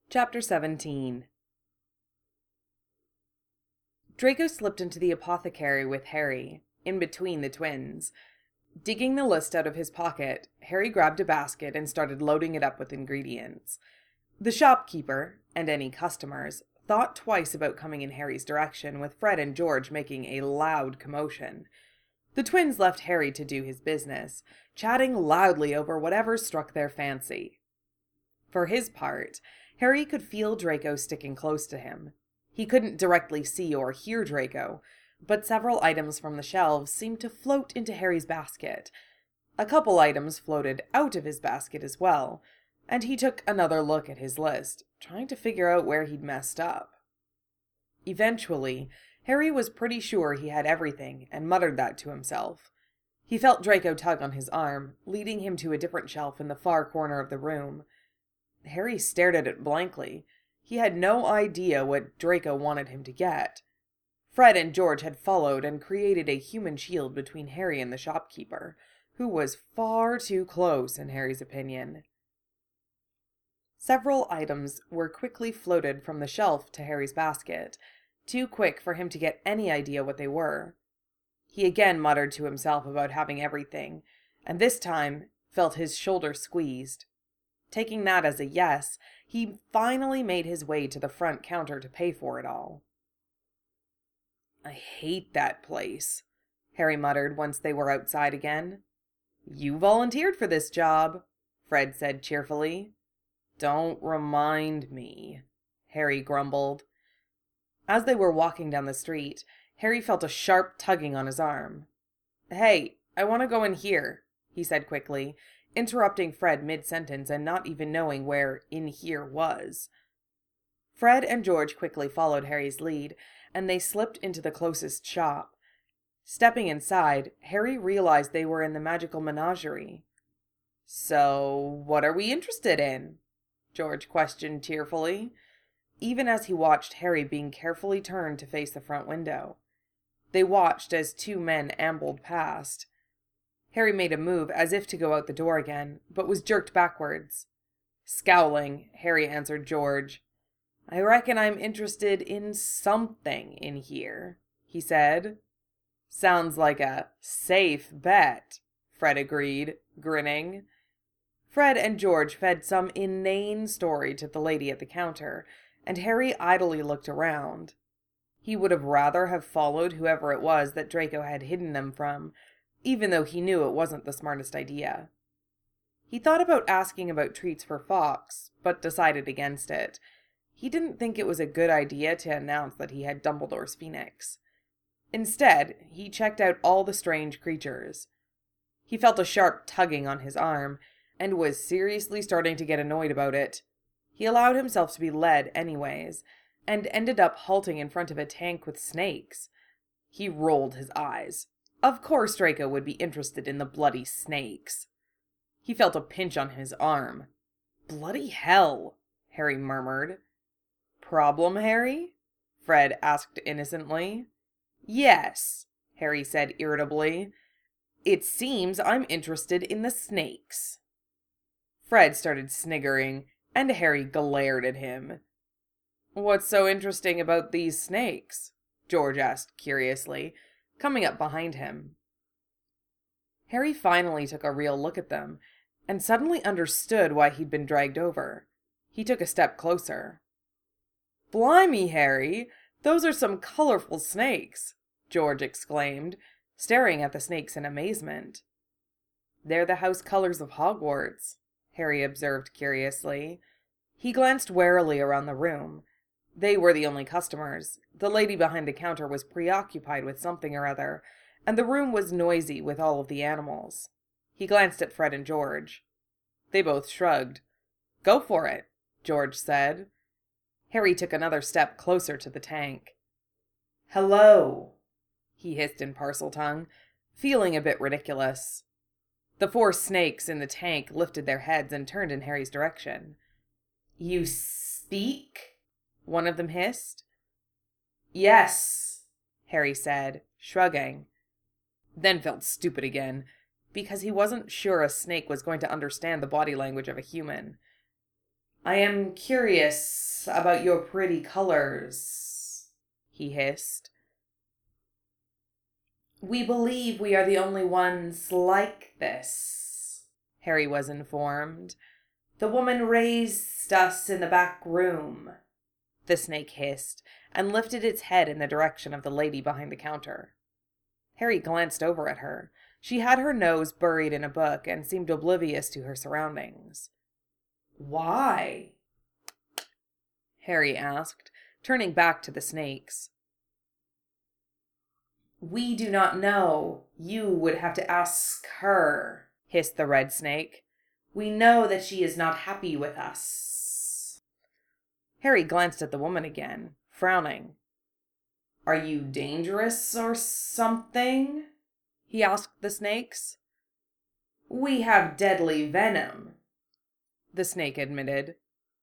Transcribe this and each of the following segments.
Chapter 17. Draco slipped into the apothecary with Harry, in between the twins. Digging the list out of his pocket, Harry grabbed a basket and started loading it up with ingredients. The shopkeeper, and any customers, thought twice about coming in Harry's direction, with Fred and George making a loud commotion. The twins left Harry to do his business, chatting loudly over whatever struck their fancy. For his part, Harry could feel Draco sticking close to him. He couldn't directly see or hear Draco, but several items from the shelves seemed to float into Harry's basket. A couple items floated out of his basket as well, and he took another look at his list, trying to figure out where he'd messed up. Eventually, Harry was pretty sure he had everything and muttered that to himself. He felt Draco tug on his arm, leading him to a different shelf in the far corner of the room. Harry stared at it blankly. He had no idea what Draco wanted him to get. Fred and George had followed and created a human shield between Harry and the shopkeeper, who was far too close in Harry's opinion. Several items were quickly floated from the shelf to Harry's basket, too quick for him to get any idea what they were. He again muttered to himself about having everything, and this time felt his shoulder squeezed. Taking that as a yes, he finally made his way to the front counter to pay for it all. "I hate that place," Harry muttered once they were outside again. "You volunteered for this job," Fred said cheerfully. "Don't remind me," Harry grumbled. As they were walking down the street, Harry felt a sharp tugging on his arm. "Hey, I want to go in here," he said quickly, interrupting Fred mid-sentence and not even knowing where "in here" was. Fred and George quickly followed Harry's lead, and they slipped into the closest shop. Stepping inside, Harry realized they were in the magical menagerie. "So, what are we interested in?" George questioned cheerfully, even as he watched Harry being carefully turned to face the front window. They watched as two men ambled past. Harry made a move as if to go out the door again, but was jerked backwards. Scowling, Harry answered George. "I reckon I'm interested in something in here," he said. "Sounds like a safe bet," Fred agreed, grinning. Fred and George fed some inane story to the lady at the counter, and Harry idly looked around. He would have rather have followed whoever it was that Draco had hidden them from, even though he knew it wasn't the smartest idea. He thought about asking about treats for Fawkes, but decided against it. He didn't think it was a good idea to announce that he had Dumbledore's Phoenix. Instead, he checked out all the strange creatures. He felt a sharp tugging on his arm, and was seriously starting to get annoyed about it. He allowed himself to be led anyways, and ended up halting in front of a tank with snakes. He rolled his eyes. Of course Draco would be interested in the bloody snakes. He felt a pinch on his arm. "Bloody hell," Harry murmured. "Problem, Harry?" Fred asked innocently. "Yes," Harry said irritably. "It seems I'm interested in the snakes." Fred started sniggering, and Harry glared at him. "What's so interesting about these snakes?" George asked curiously, coming up behind him. Harry finally took a real look at them, and suddenly understood why he'd been dragged over. He took a step closer. "Blimey, Harry, those are some colorful snakes," George exclaimed, staring at the snakes in amazement. "They're the house colors of Hogwarts," Harry observed curiously. He glanced warily around the room. They were the only customers. The lady behind the counter was preoccupied with something or other, and the room was noisy with all of the animals. He glanced at Fred and George. They both shrugged. "Go for it," George said. Harry took another step closer to the tank. "Hello," he hissed in Parseltongue, feeling a bit ridiculous. The four snakes in the tank lifted their heads and turned in Harry's direction. "You speak?" one of them hissed. "Yes," Harry said, shrugging. Then felt stupid again, because he wasn't sure a snake was going to understand the body language of a human. I am curious about your pretty colors, he hissed. We believe we are the only ones like this, Harry was informed. The woman raised us in the back room, the snake hissed, and lifted its head in the direction of the lady behind the counter. Harry glanced over at her. She had her nose buried in a book and seemed oblivious to her surroundings. Why? Harry asked, turning back to the snakes. We do not know. You would have to ask her, hissed the red snake. We know that she is not happy with us. Harry glanced at the woman again, frowning. Are you dangerous or something? He asked the snakes. We have deadly venom, the snake admitted.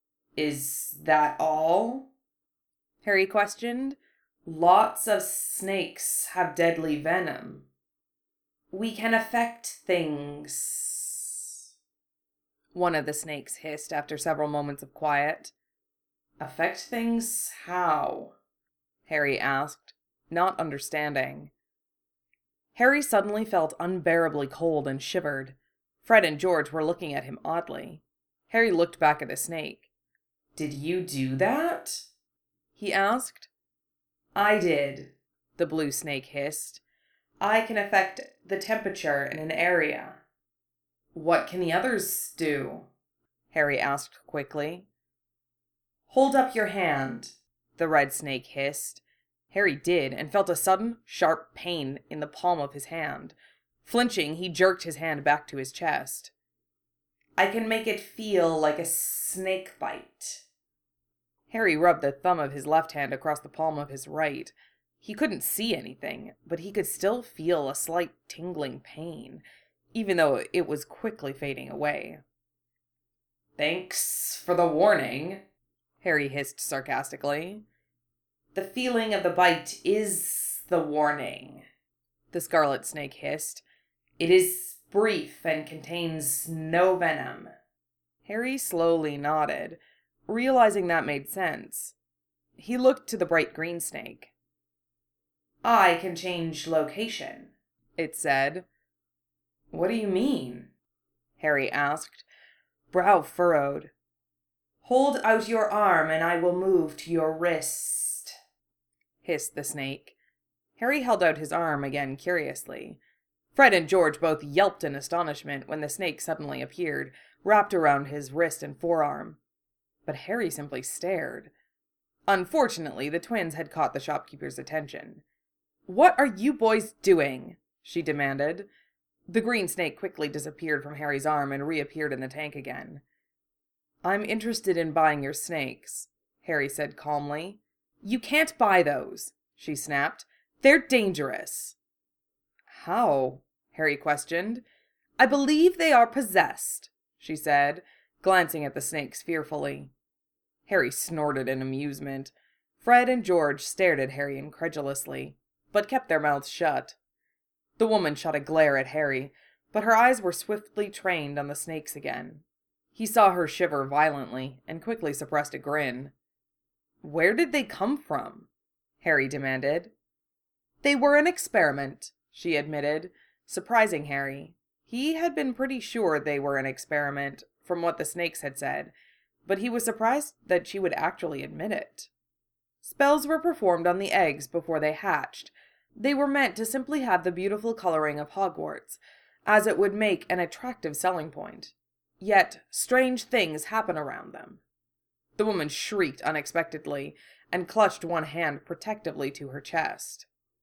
Is that all? Harry questioned. Lots of snakes have deadly venom. We can affect things, one of the snakes hissed after several moments of quiet. Affect things how? Harry asked, not understanding. Harry suddenly felt unbearably cold and shivered. Fred and George were looking at him oddly. Harry looked back at the snake. Did you do that? He asked. I did, the blue snake hissed. I can affect the temperature in an area. What can the others do? Harry asked quickly. Hold up your hand, the red snake hissed. Harry did, and felt a sudden, sharp pain in the palm of his hand. Flinching, he jerked his hand back to his chest. I can make it feel like a snake bite. Harry rubbed the thumb of his left hand across the palm of his right. He couldn't see anything, but he could still feel a slight tingling pain, even though it was quickly fading away. Thanks for the warning, Harry hissed sarcastically. The feeling of the bite is the warning, the scarlet snake hissed. It is brief and contains no venom. Harry slowly nodded, realizing that made sense. He looked to the bright green snake. I can change location, it said. What do you mean? Harry asked, brow furrowed. Hold out your arm and I will move to your wrist, hissed the snake. Harry held out his arm again curiously. Fred and George both yelped in astonishment when the snake suddenly appeared, wrapped around his wrist and forearm. But Harry simply stared. Unfortunately, the twins had caught the shopkeeper's attention. What are you boys doing? She demanded. The green snake quickly disappeared from Harry's arm and reappeared in the tank again. I'm interested in buying your snakes, Harry said calmly. You can't buy those, she snapped. They're dangerous. How? Harry questioned. I believe they are possessed, she said, glancing at the snakes fearfully. Harry snorted in amusement. Fred and George stared at Harry incredulously, but kept their mouths shut. The woman shot a glare at Harry, but her eyes were swiftly trained on the snakes again. He saw her shiver violently and quickly suppressed a grin. Where did they come from? Harry demanded. They were an experiment, she admitted, surprising Harry. He had been pretty sure they were an experiment, from what the snakes had said, but he was surprised that she would actually admit it. Spells were performed on the eggs before they hatched. They were meant to simply have the beautiful coloring of Hogwarts, as it would make an attractive selling point. Yet, strange things happen around them. The woman shrieked unexpectedly and clutched one hand protectively to her chest.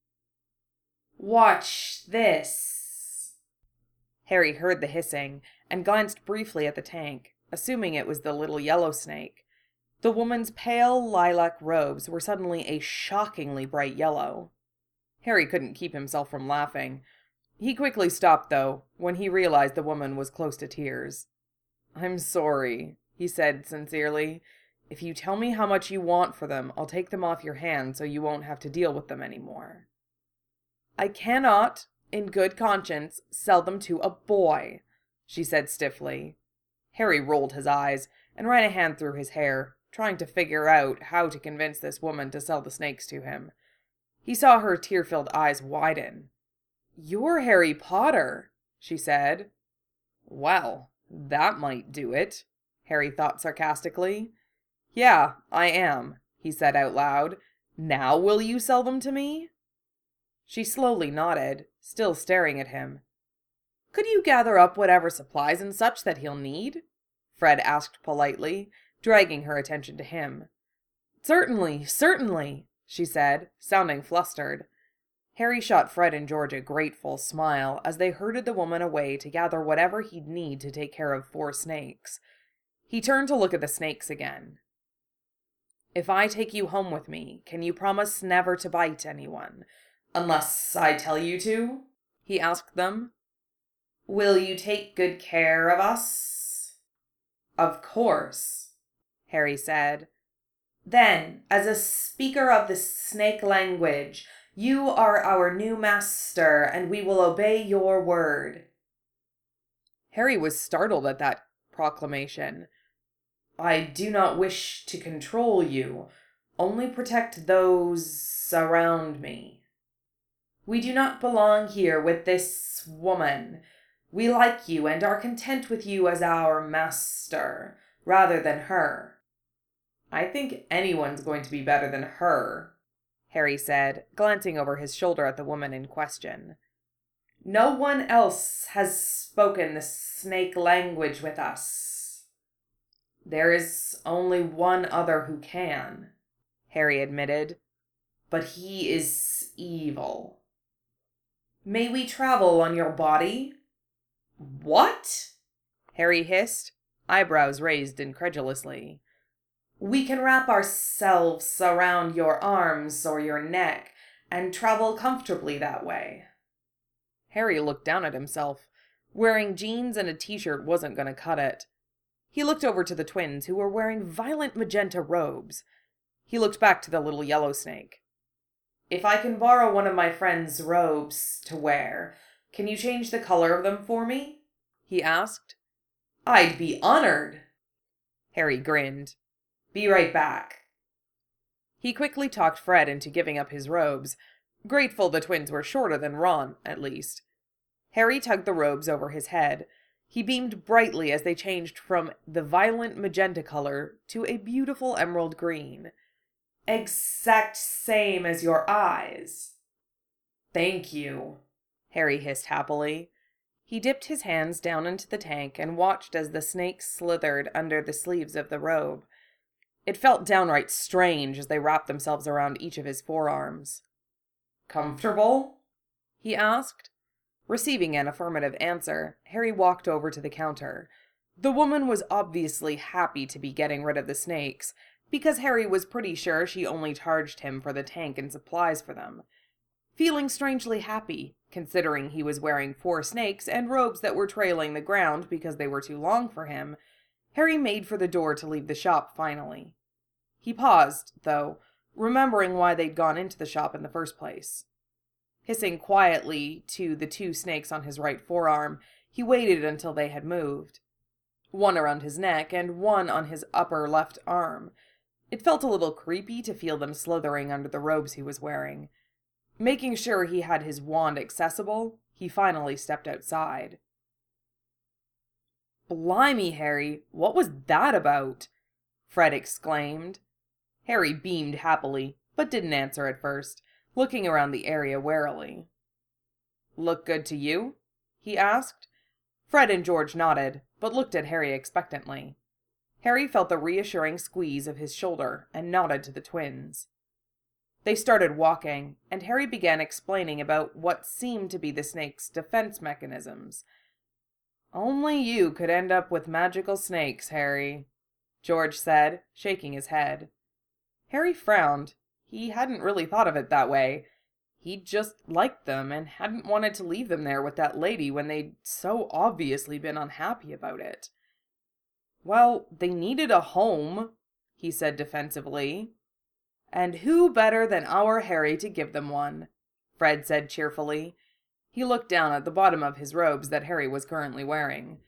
Watch this. Harry heard the hissing and glanced briefly at the tank, assuming it was the little yellow snake. The woman's pale lilac robes were suddenly a shockingly bright yellow. Harry couldn't keep himself from laughing. He quickly stopped, though, when he realized the woman was close to tears. I'm sorry, he said sincerely. If you tell me how much you want for them, I'll take them off your hands so you won't have to deal with them anymore. I cannot, in good conscience, sell them to a boy, she said stiffly. Harry rolled his eyes, and ran a hand through his hair, trying to figure out how to convince this woman to sell the snakes to him. He saw her tear-filled eyes widen. "You're Harry Potter," she said. "Well, that might do it," Harry thought sarcastically. "Yeah, I am," he said out loud. "Now will you sell them to me?" She slowly nodded, still staring at him. "Could you gather up whatever supplies and such that he'll need?" Fred asked politely, dragging her attention to him. "Certainly, certainly," she said, sounding flustered. Harry shot Fred and George a grateful smile as they herded the woman away to gather whatever he'd need to take care of 4 snakes. He turned to look at the snakes again. "If I take you home with me, can you promise never to bite anyone? Unless I tell you to?" he asked them. "Will you take good care of us?" "Of course," Harry said. "Then, as a speaker of the snake language, you are our new master, and we will obey your word." Harry was startled at that proclamation. "I do not wish to control you, only protect those around me. We do not belong here with this woman. We like you and are content with you as our master, rather than her." "I think anyone's going to be better than her," Harry said, glancing over his shoulder at the woman in question. "No one else has spoken the snake language with us." "There is only one other who can," Harry admitted, "but he is evil." "May we travel on your body?" "What?" Harry hissed, eyebrows raised incredulously. "We can wrap ourselves around your arms or your neck and travel comfortably that way." Harry looked down at himself. Wearing jeans and a t-shirt wasn't going to cut it. He looked over to the twins, who were wearing violent magenta robes. He looked back to the little yellow snake. "If I can borrow one of my friend's robes to wear, can you change the color of them for me?" he asked. "I'd be honored." Harry grinned. "Be right back." He quickly talked Fred into giving up his robes, grateful the twins were shorter than Ron, at least. Harry tugged the robes over his head. He beamed brightly as they changed from the violent magenta color to a beautiful emerald green. "Exact same as your eyes." "Thank you," Harry hissed happily. He dipped his hands down into the tank and watched as the snakes slithered under the sleeves of the robe. It felt downright strange as they wrapped themselves around each of his forearms. "Comfortable?" he asked. Receiving an affirmative answer, Harry walked over to the counter. The woman was obviously happy to be getting rid of the snakes, because Harry was pretty sure she only charged him for the tank and supplies for them. Feeling strangely happy, considering he was wearing 4 snakes and robes that were trailing the ground because they were too long for him, Harry made for the door to leave the shop finally. He paused, though, remembering why they'd gone into the shop in the first place. Hissing quietly to the 2 snakes on his right forearm, he waited until they had moved. One around his neck and one on his upper left arm. It felt a little creepy to feel them slithering under the robes he was wearing. Making sure he had his wand accessible, he finally stepped outside. "Blimey, Harry, what was that about?" Fred exclaimed. Harry beamed happily, but didn't answer at first, looking around the area warily. "Look good to you?" he asked. Fred and George nodded, but looked at Harry expectantly. Harry felt the reassuring squeeze of his shoulder and nodded to the twins. They started walking, and Harry began explaining about what seemed to be the snake's defense mechanisms. "Only you could end up with magical snakes, Harry," George said, shaking his head. Harry frowned. He hadn't really thought of it that way. He'd just liked them and hadn't wanted to leave them there with that lady when they'd so obviously been unhappy about it. "Well, they needed a home," he said defensively. "And who better than our Harry to give them one?" Fred said cheerfully. He looked down at the bottom of his robes that Harry was currently wearing.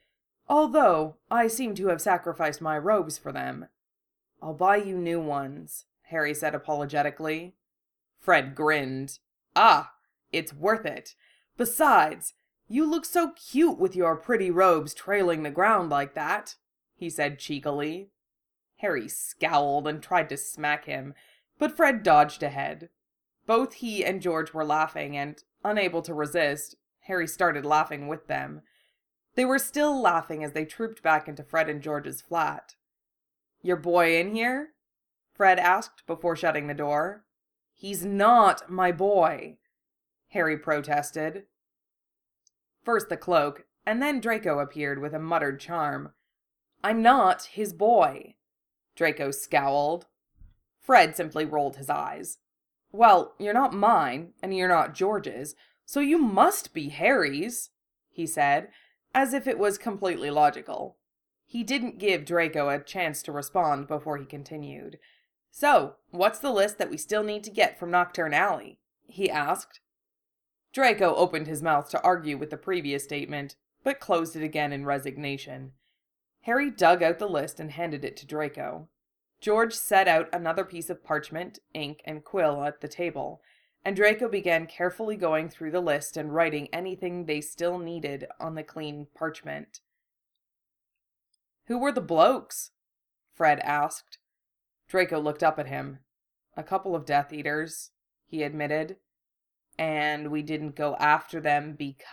although I seem to have sacrificed my robes for them. I'll buy you new ones, Harry said apologetically. Fred grinned. Ah, it's worth it. Besides, you look so cute with your pretty robes trailing the ground like that, he said cheekily. Harry scowled and tried to smack him, but Fred dodged ahead. Both he and George were laughing, and, unable to resist, Harry started laughing with them. They were still laughing as they trooped back into Fred and George's flat. "Your boy in here?" Fred asked before shutting the door. "He's not my boy," Harry protested. First the cloak, and then Draco appeared with a muttered charm. "I'm not his boy." Draco scowled. Fred simply rolled his eyes. "Well, you're not mine, and you're not George's, so you must be Harry's," he said, as if it was completely logical. He didn't give Draco a chance to respond before he continued. "So, what's the list that we still need to get from Knockturn Alley?" he asked. Draco opened his mouth to argue with the previous statement, but closed it again in resignation. Harry dug out the list and handed it to Draco. George set out another piece of parchment, ink, and quill at the table, and Draco began carefully going through the list and writing anything they still needed on the clean parchment. "Who were the blokes?" Fred asked. Draco looked up at him. "A couple of Death Eaters," he admitted. "And we didn't go after them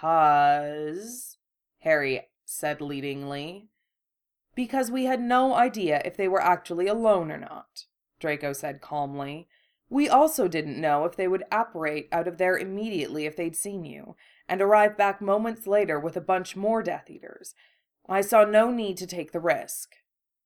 because," Harry said leadingly. "Because we had no idea if they were actually alone or not," Draco said calmly. "We also didn't know if they would apparate out of there immediately if they'd seen you, and arrive back moments later with a bunch more Death Eaters. I saw no need to take the risk."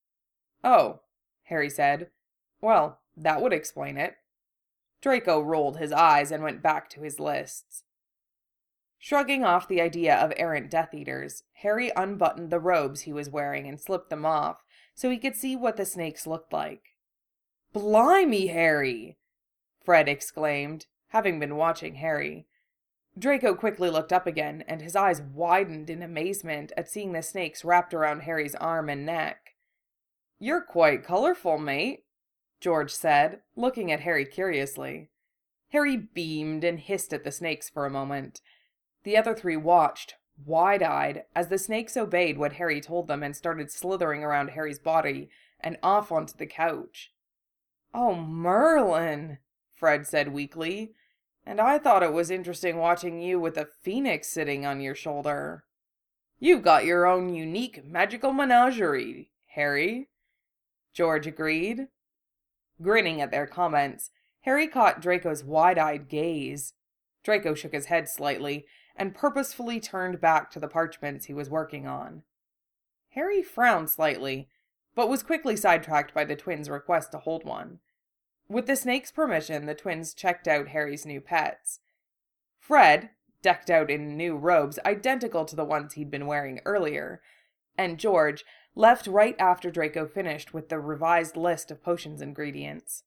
"Oh," Harry said. "Well, that would explain it." Draco rolled his eyes and went back to his lists. Shrugging off the idea of errant Death Eaters, Harry unbuttoned the robes he was wearing and slipped them off so he could see what the snakes looked like. "Blimey, Harry!" Fred exclaimed, having been watching Harry. Draco quickly looked up again, and his eyes widened in amazement at seeing the snakes wrapped around Harry's arm and neck. "You're quite colorful, mate," George said, looking at Harry curiously. Harry beamed and hissed at the snakes for a moment. The other three watched, wide-eyed, as the snakes obeyed what Harry told them and started slithering around Harry's body and off onto the couch. "Oh, Merlin," Fred said weakly. "And I thought it was interesting watching you with a phoenix sitting on your shoulder." "You've got your own unique magical menagerie, Harry," George agreed. Grinning at their comments, Harry caught Draco's wide-eyed gaze. Draco shook his head slightly and purposefully turned back to the parchments he was working on. Harry frowned slightly, but was quickly sidetracked by the twins' request to hold one. With the snake's permission, the twins checked out Harry's new pets. Fred, decked out in new robes identical to the ones he'd been wearing earlier, and George left right after Draco finished with the revised list of potions ingredients.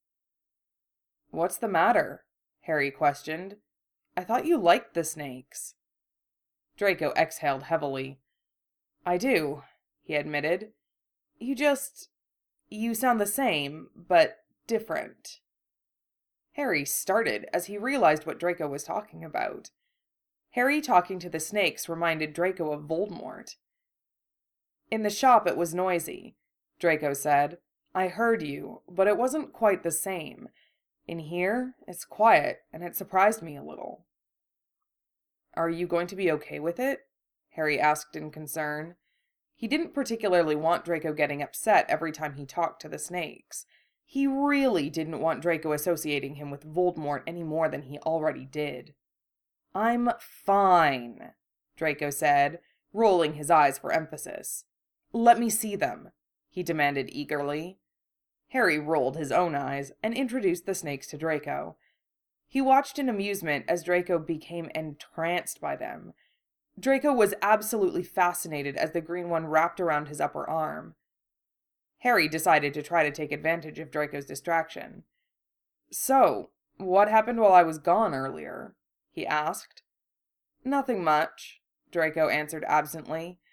"What's the matter?" Harry questioned. "I thought you liked the snakes." Draco exhaled heavily. "I do," he admitted. You sound the same, but different." Harry started as he realized what Draco was talking about. Harry talking to the snakes reminded Draco of Voldemort. "In the shop it was noisy," Draco said. "I heard you, but it wasn't quite the same. In here, it's quiet, and it surprised me a little." "Are you going to be okay with it?" Harry asked in concern. He didn't particularly want Draco getting upset every time he talked to the snakes. He really didn't want Draco associating him with Voldemort any more than he already did. "I'm fine," Draco said, rolling his eyes for emphasis. "Let me see them," he demanded eagerly. Harry rolled his own eyes and introduced the snakes to Draco. He watched in amusement as Draco became entranced by them. Draco was absolutely fascinated as the green one wrapped around his upper arm. Harry decided to try to take advantage of Draco's distraction. "So, what happened while I was gone earlier?" he asked. "Nothing much," Draco answered absently.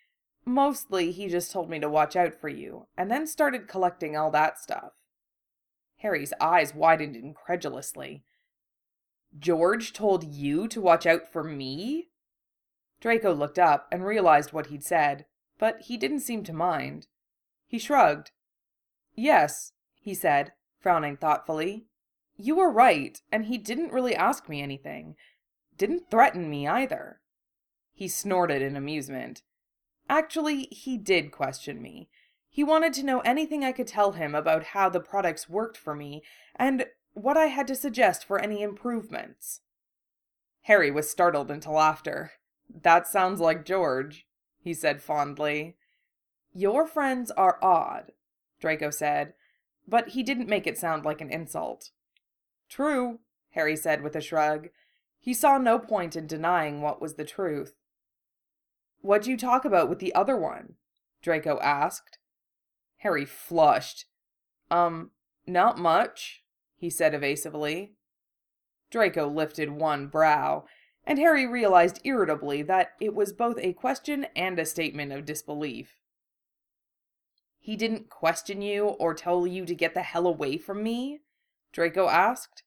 Mostly, he just told me to watch out for you, and then started collecting all that stuff. Harry's eyes widened incredulously. George told you to watch out for me? Draco looked up and realized what he'd said, but he didn't seem to mind. He shrugged. Yes, he said, frowning thoughtfully. You were right, and he didn't really ask me anything. Didn't threaten me either. He snorted in amusement. Actually, he did question me. He wanted to know anything I could tell him about how the products worked for me, and what I had to suggest for any improvements. Harry was startled into laughter. That sounds like George, he said fondly. Your friends are odd, Draco said, but he didn't make it sound like an insult. True, Harry said with a shrug. He saw no point in denying what was the truth. What'd you talk about with the other one? Draco asked. Harry flushed. Not much, he said evasively. Draco lifted one brow, and Harry realized irritably that it was both a question and a statement of disbelief. He didn't question you or tell you to get the hell away from me? Draco asked.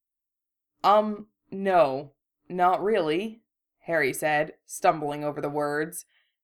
No, not really, Harry said, stumbling over the words.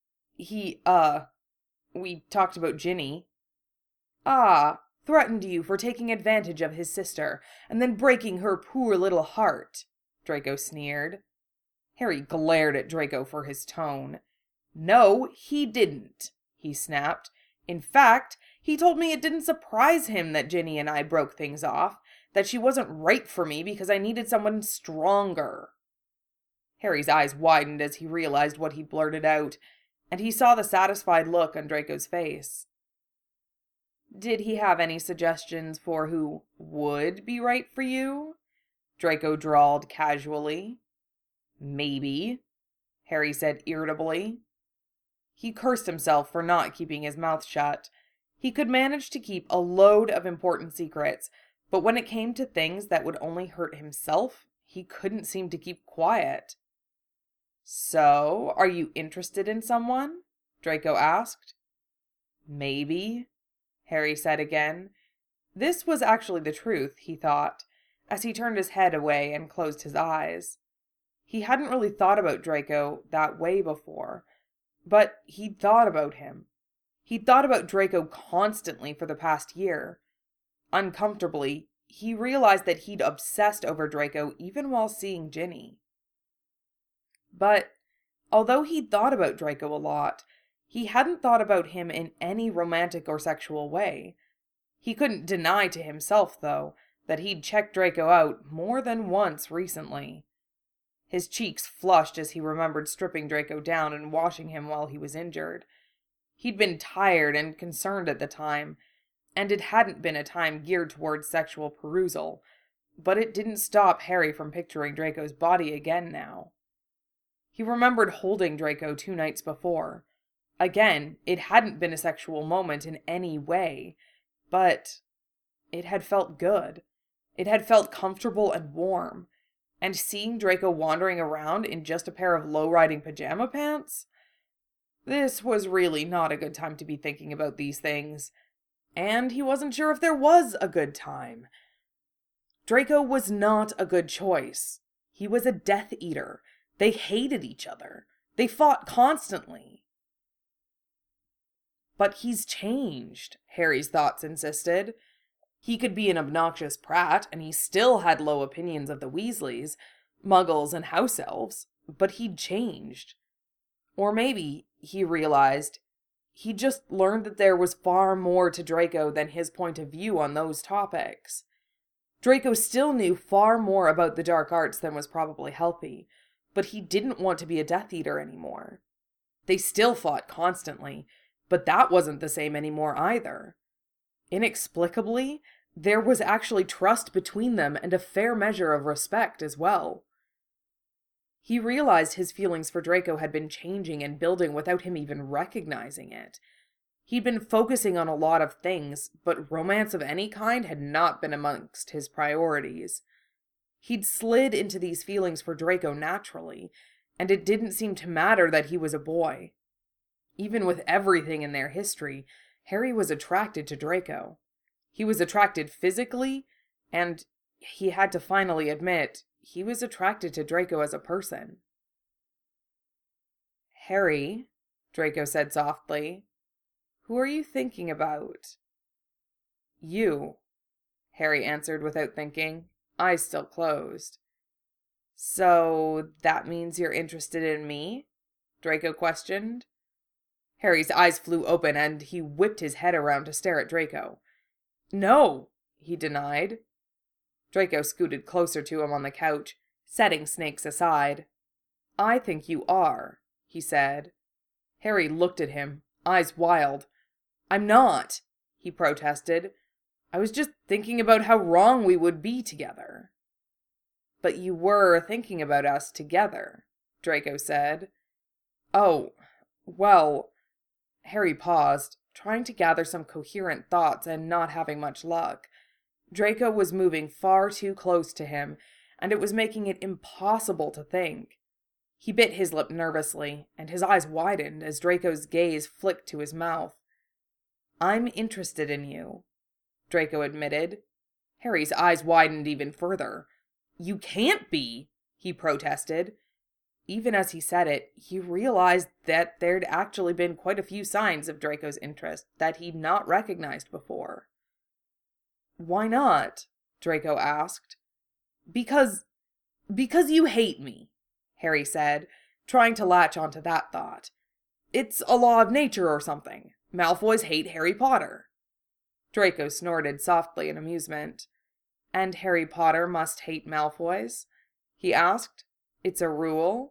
We talked about Ginny. Ah, threatened you for taking advantage of his sister, and then breaking her poor little heart, Draco sneered. Harry glared at Draco for his tone. No, he didn't, he snapped. In fact, he told me it didn't surprise him that Ginny and I broke things off, that she wasn't right for me because I needed someone stronger. Harry's eyes widened as he realized what he blurted out, and he saw the satisfied look on Draco's face. Did he have any suggestions for who would be right for you? Draco drawled casually. Maybe, Harry said irritably. He cursed himself for not keeping his mouth shut. He could manage to keep a load of important secrets, but when it came to things that would only hurt himself, he couldn't seem to keep quiet. So, are you interested in someone? Draco asked. Maybe, Harry said again. This was actually the truth, he thought, as he turned his head away and closed his eyes. He hadn't really thought about Draco that way before, but he'd thought about him. He'd thought about Draco constantly for the past year. Uncomfortably, he realized that he'd obsessed over Draco even while seeing Ginny. But although he'd thought about Draco a lot, he hadn't thought about him in any romantic or sexual way. He couldn't deny to himself, though, that he'd checked Draco out more than once recently. His cheeks flushed as he remembered stripping Draco down and washing him while he was injured. He'd been tired and concerned at the time, and it hadn't been a time geared towards sexual perusal, but it didn't stop Harry from picturing Draco's body again now. He remembered holding Draco 2 nights before. Again, it hadn't been a sexual moment in any way, but it had felt good. It had felt comfortable and warm. And seeing Draco wandering around in just a pair of low-riding pajama pants? This was really not a good time to be thinking about these things. And he wasn't sure if there was a good time. Draco was not a good choice. He was a Death Eater. They hated each other. They fought constantly. But he's changed, Harry's thoughts insisted. He could be an obnoxious prat, and he still had low opinions of the Weasleys, Muggles, and house elves, but he'd changed. Or maybe, he realized, he just learned that there was far more to Draco than his point of view on those topics. Draco still knew far more about the dark arts than was probably healthy, but he didn't want to be a Death Eater anymore. They still fought constantly, but that wasn't the same anymore either. Inexplicably, there was actually trust between them and a fair measure of respect as well. He realized his feelings for Draco had been changing and building without him even recognizing it. He'd been focusing on a lot of things, but romance of any kind had not been amongst his priorities. He'd slid into these feelings for Draco naturally, and it didn't seem to matter that he was a boy. Even with everything in their history, Harry was attracted to Draco. He was attracted physically, and he had to finally admit he was attracted to Draco as a person. "Harry," Draco said softly, "who are you thinking about?" "You," Harry answered without thinking, eyes still closed. "So that means you're interested in me?" Draco questioned. Harry's eyes flew open and he whipped his head around to stare at Draco. "No," he denied. Draco scooted closer to him on the couch, setting Snakes aside. "I think you are," he said. Harry looked at him, eyes wild. "I'm not," he protested. "I was just thinking about how wrong we would be together." "But you were thinking about us together," Draco said. "Oh, well..." Harry paused, trying to gather some coherent thoughts and not having much luck. Draco was moving far too close to him, and it was making it impossible to think. He bit his lip nervously, and his eyes widened as Draco's gaze flicked to his mouth. "I'm interested in you," Draco admitted. Harry's eyes widened even further. "You can't be," he protested. Even as he said it, he realized that there'd actually been quite a few signs of Draco's interest that he'd not recognized before. "Why not?" Draco asked. Because you hate me," Harry said, trying to latch onto that thought. "It's a law of nature or something. Malfoys hate Harry Potter." Draco snorted softly in amusement. "And Harry Potter must hate Malfoys?" he asked. "It's a rule?"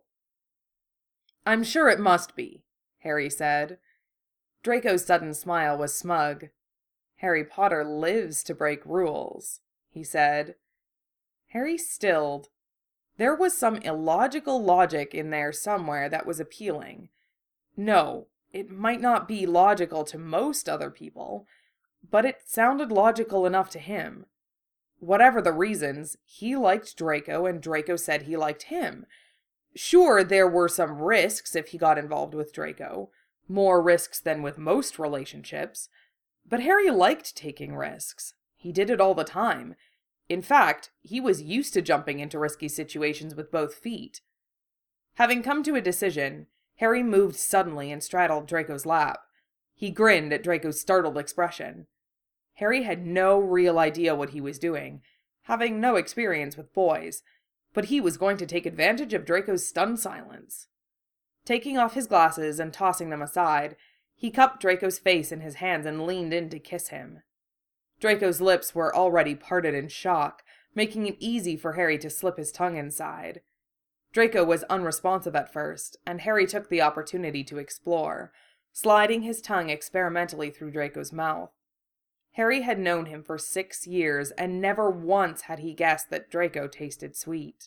"I'm sure it must be," Harry said. Draco's sudden smile was smug. "Harry Potter lives to break rules," he said. Harry stilled. There was some illogical logic in there somewhere that was appealing. No, it might not be logical to most other people, but it sounded logical enough to him. Whatever the reasons, he liked Draco and Draco said he liked him. Sure, there were some risks if he got involved with Draco, more risks than with most relationships, but Harry liked taking risks. He did it all the time. In fact, he was used to jumping into risky situations with both feet. Having come to a decision, Harry moved suddenly and straddled Draco's lap. He grinned at Draco's startled expression. Harry had no real idea what he was doing, having no experience with boys, but he was going to take advantage of Draco's stunned silence. Taking off his glasses and tossing them aside, he cupped Draco's face in his hands and leaned in to kiss him. Draco's lips were already parted in shock, making it easy for Harry to slip his tongue inside. Draco was unresponsive at first, and Harry took the opportunity to explore, sliding his tongue experimentally through Draco's mouth. Harry had known him for 6 years, and never once had he guessed that Draco tasted sweet.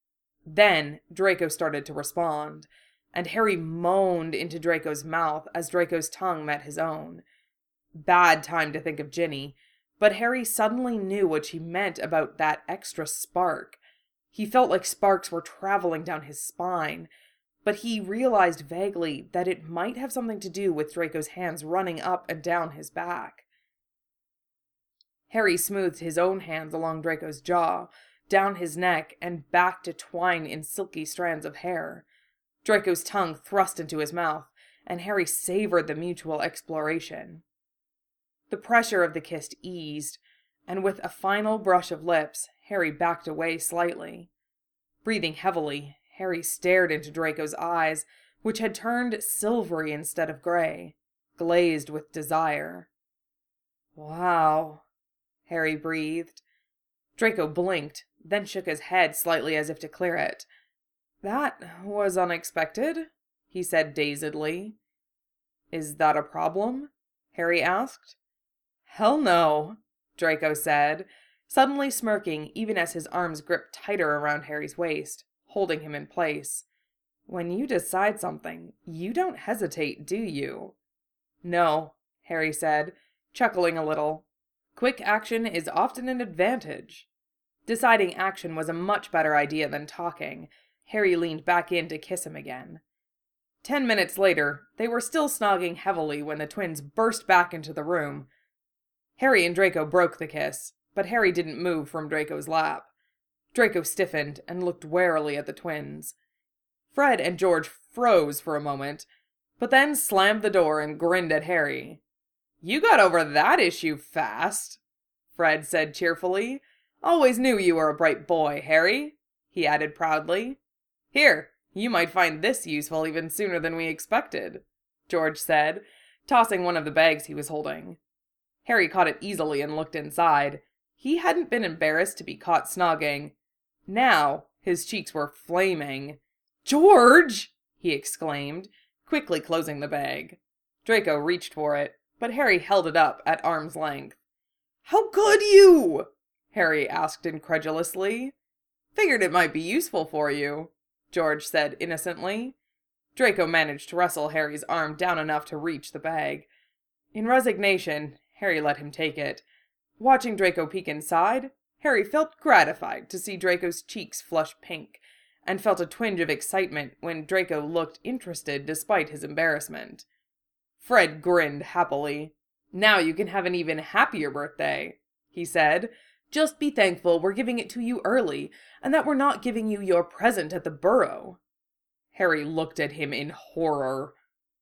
Then Draco started to respond, and Harry moaned into Draco's mouth as Draco's tongue met his own. Bad time to think of Ginny, but Harry suddenly knew what she meant about that extra spark. He felt like sparks were traveling down his spine, but he realized vaguely that it might have something to do with Draco's hands running up and down his back. Harry smoothed his own hands along Draco's jaw, down his neck, and back to twine in silky strands of hair. Draco's tongue thrust into his mouth, and Harry savored the mutual exploration. The pressure of the kiss eased, and with a final brush of lips, Harry backed away slightly. Breathing heavily, Harry stared into Draco's eyes, which had turned silvery instead of gray, glazed with desire. "Wow," Harry breathed. Draco blinked, then shook his head slightly as if to clear it. "That was unexpected," he said dazedly. "Is that a problem?" Harry asked. "Hell no," Draco said, suddenly smirking even as his arms gripped tighter around Harry's waist, holding him in place. "When you decide something, you don't hesitate, do you?" "No," Harry said, chuckling a little. "Quick action is often an advantage." Deciding action was a much better idea than talking, Harry leaned back in to kiss him again. 10 minutes later, they were still snogging heavily when the twins burst back into the room. Harry and Draco broke the kiss, but Harry didn't move from Draco's lap. Draco stiffened and looked warily at the twins. Fred and George froze for a moment, but then slammed the door and grinned at Harry. "You got over that issue fast," Fred said cheerfully. "Always knew you were a bright boy, Harry," he added proudly. "Here, you might find this useful even sooner than we expected," George said, tossing one of the bags he was holding. Harry caught it easily and looked inside. He hadn't been embarrassed to be caught snogging. Now, his cheeks were flaming. "George!" he exclaimed, quickly closing the bag. Draco reached for it, but Harry held it up at arm's length. "How could you?" Harry asked incredulously. "Figured it might be useful for you," George said innocently. Draco managed to wrestle Harry's arm down enough to reach the bag. In resignation, Harry let him take it. Watching Draco peek inside, Harry felt gratified to see Draco's cheeks flush pink, and felt a twinge of excitement when Draco looked interested despite his embarrassment. Fred grinned happily. "Now you can have an even happier birthday," he said. "Just be thankful we're giving it to you early, and that we're not giving you your present at the Burrow." Harry looked at him in horror.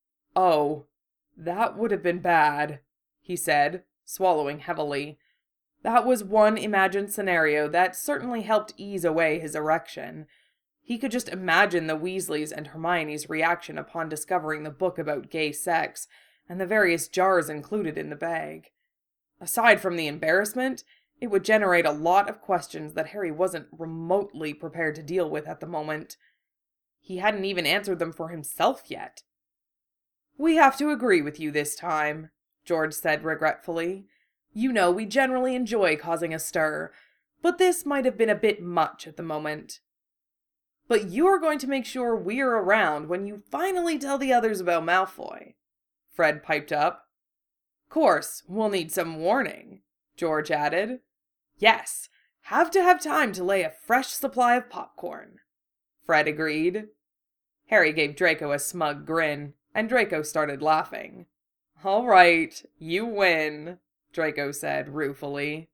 "Oh, that would have been bad," he said, swallowing heavily. That was one imagined scenario that certainly helped ease away his erection. He could just imagine the Weasleys and Hermione's reaction upon discovering the book about gay sex, and the various jars included in the bag. Aside from the embarrassment, it would generate a lot of questions that Harry wasn't remotely prepared to deal with at the moment. He hadn't even answered them for himself yet. "We have to agree with you this time," George said regretfully. "You know we generally enjoy causing a stir, but this might have been a bit much at the moment." "But you're going to make sure we're around when you finally tell the others about Malfoy," Fred piped up. "Course, we'll need some warning," George added. "Yes, have to have time to lay a fresh supply of popcorn," Fred agreed. Harry gave Draco a smug grin, and Draco started laughing. "All right, you win," Draco said ruefully.